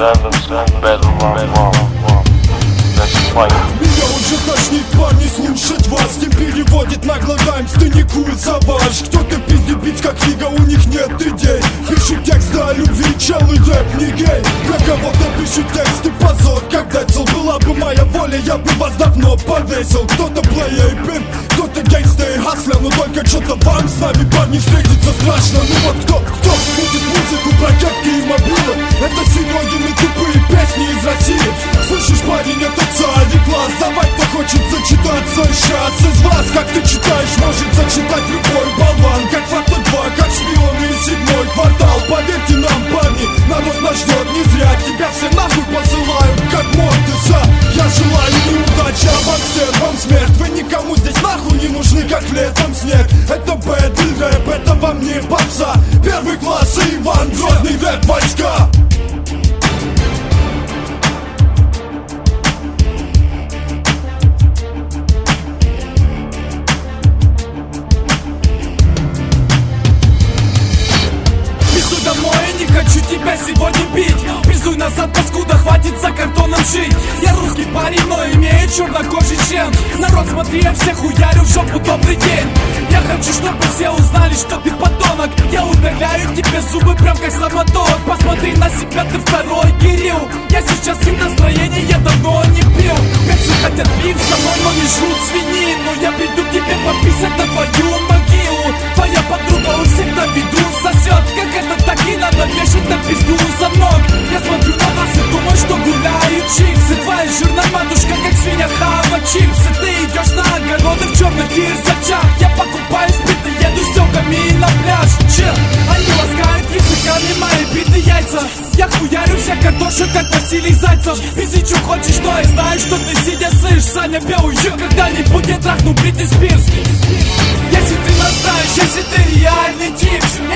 Меня уже тошнит, парни, слушать вас. Не переводит нагло раймс, ты не куй заваж. Кто-то пиздит бить, как Лига, у них нет идей. Пишут тексты о любви, челы рэп не гей. Для кого-то пишут тексты позор, как Децл. Была бы моя воля, я бы вас давно повесил. Кто-то плея и пимп, кто-то гейста и хаслер. Но только что-то вам с нами, парни, встретиться страшно. Ну вот кто будет музыку про кепки и мобилы? Это Серегины тупые песни из России. Слышишь, парень, это царь и класс. Давай, кто хочет зачитаться сейчас из вас. Как ты читаешь, может зачитать любой болван. Как Фактор 2, как шпионы из 7-й квартал. Поверьте нам, парни, народ нас ждет не зря. Тебя все нахуй посылают, как Мортиса. Я желаю неудачи, а вам стервам смерть. Вы никому здесь нахуй не нужны, как летом снег. Это бэдл рэп, это вам не попса. Первый класс и Иван Грозный рэп войска. Хочу тебя сегодня бить. Пиздуй назад, паскуда, хватит за картоном жить. Я русский парень, но имею чернокожий член. Народ, смотри, я всех хуярю в жопу, добрый день. Я хочу, чтобы все узнали, что ты подонок. Я удаляю тебе зубы, прям как стоматолог. Посмотри на себя, ты второй Кирилл. Я сейчас в настроении, я давно не пил. Перцы хотят пить со мной, но не жрут свинину. Я приду к тебе пописать на твою могилу. Твоя подруга у всех на виду сосет. Как это так и надо вешать на пизду замок. Я смотрю на вас и думаю, что гуляют чипсы. Твоя жирная матушка, как свинья, хава чипсы. Ты идешь на огороды в черных кирзачах. Я покупаю спит и еду с тёлками на пляж. Чел, они ласкают языками мои битые яйца. Я хуярю вся картошек, как Василий Зайцев. Пизди, что хочешь, но я знаю, что ты сидя слышь. Саня Белый, когда-нибудь я трахну Бритни Спирс. Если ты нас знаешь, если ты реальный тип.